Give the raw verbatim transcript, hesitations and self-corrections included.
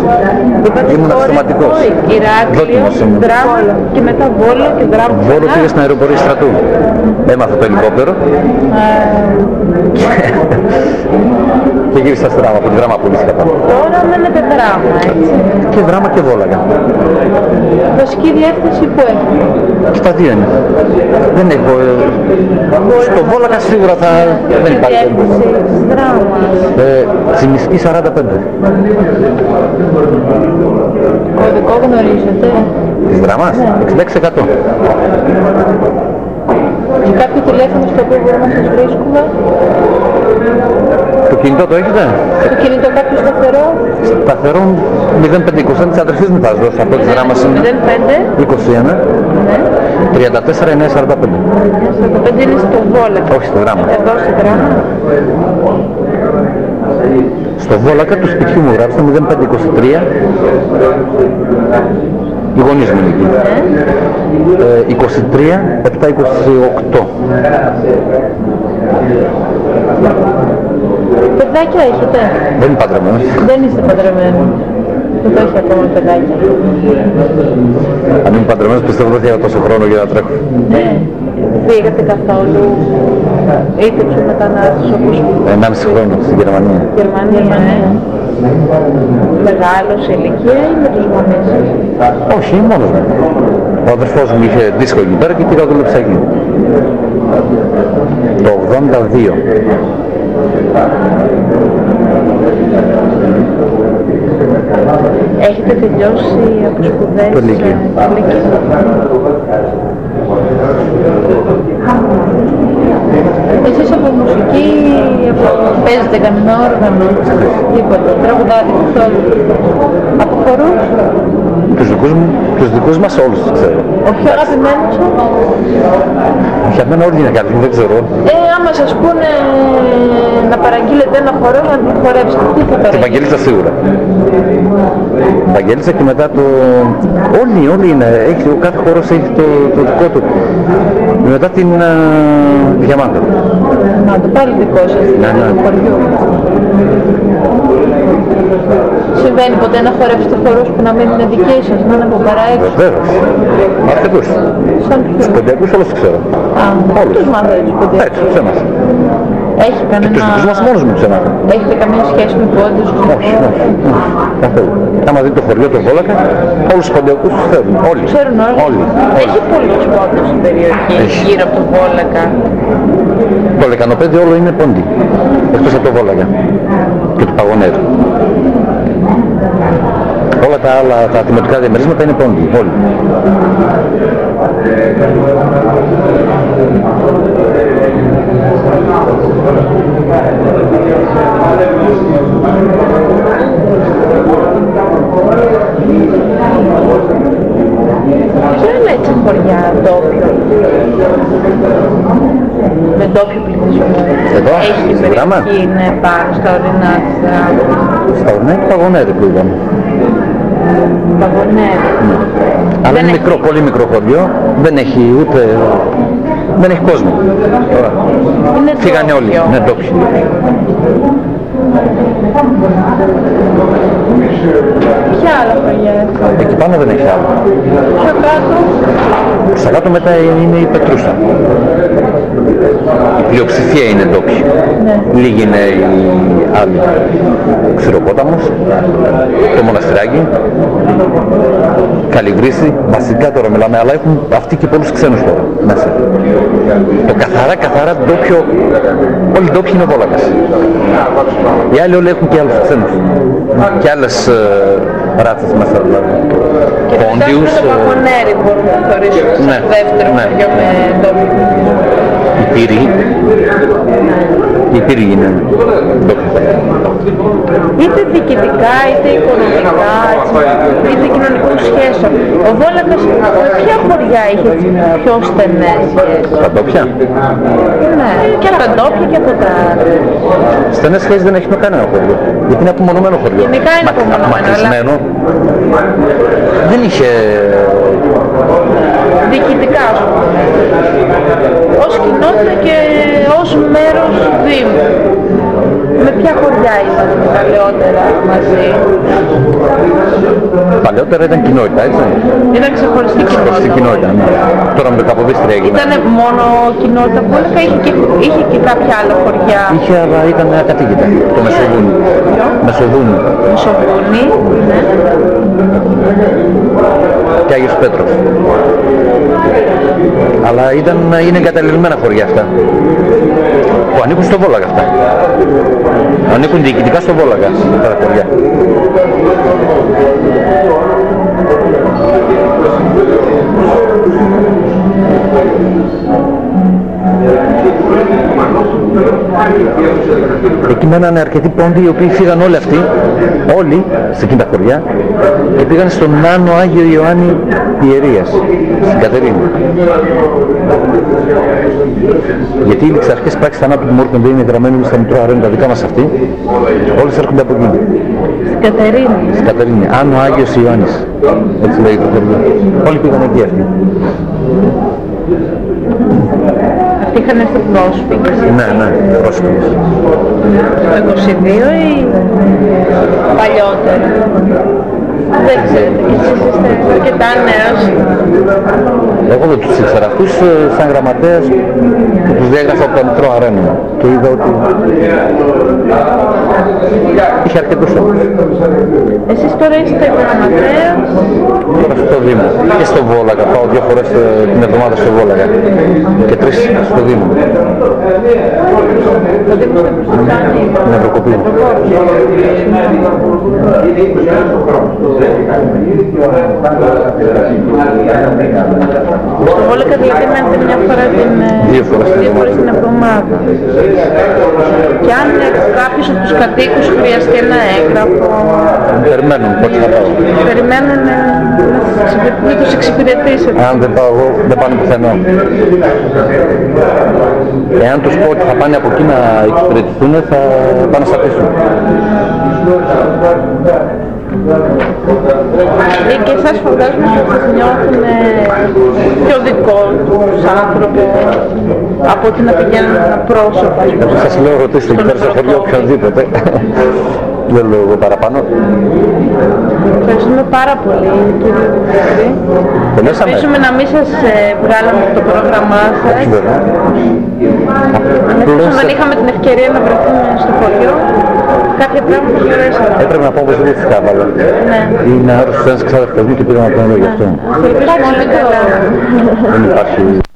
Ήμουν αυτοματικός. Ηράκλειο, Δράμα και μετά Βόλο και Δράμα. Βόλο πήγα στην αεροπορία στρατού. Έμαθα το ελικόπτερο. Και γύρισα στη Δράμα, από τη Δράμα πουλήθηκα πάνω. Τώρα μένετε Δράμα, έτσι. Και Δράμα και Βόλαγα. Βασική διεύθυνση που έχει? Και τα δύο είναι. Δεν έχω. Στο Βόλαγα σίγουρα θα δεν υπάρχει. Διεύθυνση της Δράμας. Ε, Τσιμισκή σαράντα πέντε. Κωδικό γνωρίζετε? Της Δράμας, εξήντα έξι τοις εκατό. Και κάποιο τηλέφωνο στο οποίο μπορούμε να σας βρίσκουμε? Το κινητό το έχετε? Το κινητό κάποιο σταθερό? Σταθερό μηδέν πέντε είκοσι ένα της αδερφής μου θα σας δώσω. Από τη Δράμας είναι μηδέν πέντε είκοσι ένα τριάντα τέσσερα εννιακόσια σαράντα πέντε. σαράντα πέντε είναι στο Βόλακα. Όχι στο Δράμα. Εδώ στο Δράμα. Στο Βόλακα του σπιτιού μου γράψτε μηδέν πέντε είκοσι τρία. Οι γονείς μου είναι εκεί. Ε, είκοσι τρία επτακόσια είκοσι οκτώ. Παιδάκια έχετε? Δεν είμαι παντρεμένος. Δεν είστε παντρεμένοι. Δεν το έχει ακόμα παιδάκια. Αν είμαι παντρεμένος πιστεύω δεν θα είχα τόσο χρόνο για να τρέχω. Ναι. Πήγατε καθόλου? Είτε πιο μετανάστες όπως... ενάμιση χρόνο στην Γερμανία. Γερμανία, ναι. Μεγάλος σε ηλικία ή με τους γονείς σας? Όχι, μόνος μου. Ο αδερφός μου είχε δίσκο εκεί πέρα και πήγα να δουλέψα εκεί. Το ογδόντα δύο. Έχετε τελειώσει από σπουδές? Το Λύκειο. Εσείς από μουσική, από... παίζετε κανένα όργανο? Τίποτα. Τραγουδάτε καθόλου? Από χορούς? Τους δικούς μου, τους δικούς μας όλους τους ξέρω. Ο πιο αγαπημένος όμως? Για μένα όλοι είναι καλοί, δεν ξέρω. Ε, άμα σας πούνε να παραγγείλετε ένα χορό να την χορέψετε, τι θα Την παραγγείλετε? Βαγγέλισσα σίγουρα. Βαγγέλισσα και μετά το... Όλοι, όλοι είναι. Έχει, ο κάθε χώρος έχει το, το δικό του. Μετά την uh, Διαμάντα. Να το πάλι δικό σας, ναι, ναι. του χωριού. Συμβαίνει ποτέ να χορέψετε χορούς που να μην είναι δικοί σας, να είναι από παράεξω? Βεβαίως. Αρκετούς. Σαν ποιους? Τους ποντιακούς όλους τους ξέρω. Α, όλους. τους μάθατε τους ποντιακούς? Έτσι, τους έμαθα. Έχει Και κανένα... τους δικούς μας μόνος μου τους έμαθα. Έχετε καμία σχέση με πόντους? Όχι, όχι. Καθόλου. Άμα δείτε το χωριό του Βόλακα, όλους τους ποντιακούς τους ξέρουν. Όλοι. Ξέρουν όλοι. Όλοι. Έχει πολλούς πόντους στην περιοχή, Έχει. γύρω από το Βόλακα. Το Λεκανοπέδιο όλο είναι πόντι. Εκτός από το Βόλακα και το Παγωνέρι. Όλα τα άλλα, τα δημοτικά διαμερίσματα είναι πόντι. Όλοι. Ποια είναι έτσι χωριά ντόπιο? Με ντόπιο πληθυσμό? Εδώ, έχει στη Δράμα? περιοχή, είναι πάνω στα ορεινά της Δράμας? Στα ορεινά και Παγωνέρι που είπαμε. Παγωνέρι. Ναι. Αλλά είναι έχει. μικρό, πολύ μικρό χωριό. Δεν έχει ούτε... Δεν έχει κόσμο. Τώρα. Είναι Φύγανε όλοι. ντόπιο. Ναι, ντόπιοι. Ποια άλλα χωριά έχει? Εκεί πάνω δεν έχει άλλο. Πιο κάτω? Στα κάτω μετά είναι η Πετρούσα. Η πλειοψηφία είναι ντόπιοι. Ναι. Λίγοι είναι οι άλλοι. Ξηροπόταμος, το Μοναστηράκι, Καλυβρύση, βασικά τώρα μιλάμε, αλλά έχουν αυτοί και πολλούς ξένους τώρα μέσα. Το καθαρά, καθαρά ντόπιο, όλοι ντόπιοι είναι ο Βόλακας. Οι άλλοι όλοι έχουν και άλλους ξένους. Και άλλες ε, ράτσες μέσα δηλαδή. Και Πόντιους. το Παγωνέρι μπορούμε να θεωρήσουμε σαν ναι, δεύτερο ναι. χωριό με ντόπιο πληθυσμό. Οι Πύργοι. Οι Πύργοι είναι ντόπιοι. Είτε διοικητικά, είτε οικονομικά, έτσι, είτε κοινωνικών σχέσεων. Ο Βόλακας με ποια χωριά είχε τις πιο στενές σχέσεις? Τα ντόπια. Ναι, και από τα ντόπια και από τα... Στενές σχέσεις δεν έχει με κανένα χωριό. Γιατί είναι απομονωμένο χωριό. Γενικά είναι Μα- απομονωμένο, Μακρισμένο. Δεν είχε... διοικητικά, ας πούμε. Ως κοινότητα και ως μέρος Δήμου. Με ποια χωριά ήσασταν παλαιότερα μαζί? Παλιότερα ήταν κοινότητα, έτσι. Ήταν ξεχωριστή Ξεχωριστή κοινότητα. κοινότητα, ναι. Τώρα με το Καποδίστρια έγινε. Ήταν μόνο κοινότητα Βόλακα, είχε και, είχε και κάποια άλλα χωριά. Είχε, αλλά ήταν ακατοίκητα. Το Μεσοδούνι. Ποιο? Μεσοδούνι. Μεσοβούνι, ναι. Και Άγιος Πέτρος. Αλλά ήταν, είναι εγκαταλειμμένα χωριά αυτά. Που ανήκουν στο Βόλαγα αυτά. Ανήκουν διοικητικά στο Βόλαγα αυτά τα χωριά. Εκεί μένανε αρκετοί πόντοι οι οποίοι φύγαν όλοι αυτοί, όλοι σε εκείνα τα χωριά και πήγαν στον Άνω Άγιο Ιωάννη Ιερίας, στην Κατερίνη. Γιατί οι ληξαρχές πράξεις θανάτου του Μόρκον δεν είναι γραμμένοι στα Μητρώα Αρένου, τα δικά μας αυτοί, όλες έρχονται από εκεί. Στην Κατερίνη. Στην Κατερίνη, Άνω Άγιος Ιωάννης, έτσι λέγεται το χωριό. Όλοι πήγαν εκεί αυτοί. Αυτοί είχαν έρθει πρόσφυγες. Ναι, ναι, πρόσφυγες. Το είκοσι δύο ή παλιότερα? Δεν ξέρετε, και εσείς είστε αρκετά νέος. Εγώ δεν τους ήξερα αυτούς σαν γραμματέας και τους διέγραφα από το Μητρό Αρένου και είδα ότι είχε αρκετούς όμως. Εσείς τώρα είστε γραμματέας. Τώρα στο Δήμο και στο Βόλαγα, πάω δύο φορές την εβδομάδα στο Βόλαγα και τρεις στο Δήμο. Το Δήμο στο κάνει. Νευροκοπή. Στο Βόλακα δηλαδή μένετε μια φορά την, Δύο φορές την δύο φορές εβδομάδα. την εβδομάδα. Και αν κάποιος από τους κατοίκους χρειαστεί ένα έγγραφο, Περιμένουν πότε θα πάω. περιμένουν να τους- να τους εξυπηρετήσετε. Αν δεν πάω εγώ, δεν πάνε πουθενά. Εάν τους πω ότι θα πάνε από εκεί να εξυπηρετηθούν, θα πάνε να σταθήσουν. Ε, και εσάς φαντάζομαι ότι σας νιώθουν ε, πιο δικό τους άνθρωπο από ότι να πηγαίνουν ένα πρόσωπο. ας πούμε. Εγώ σας λέω, ρωτήστε εκεί πέρα στο χωριό οποιονδήποτε. Δεν λέω εγώ παραπάνω. Ευχαριστούμε πάρα πολύ κύριε Δημήτρη. Τελειώσαμε. Ελπίζουμε να μην σας ε, βγάλαμε από το πρόγραμμά σας. Όχι βέβαια. Εφόσον δεν είχαμε την ευκαιρία να βρεθούμε στο χωριό, κάποια πράγματα μπορέσαμε. Έπρεπε να πω πως δεν τις κάβαλα. Ναι. Είναι άρρωστος ένας ξάδερφος μου και πήγα να τον λέω γι' αυτό. Ελπίζουμε όλοι καλά. Δεν υπάρχει.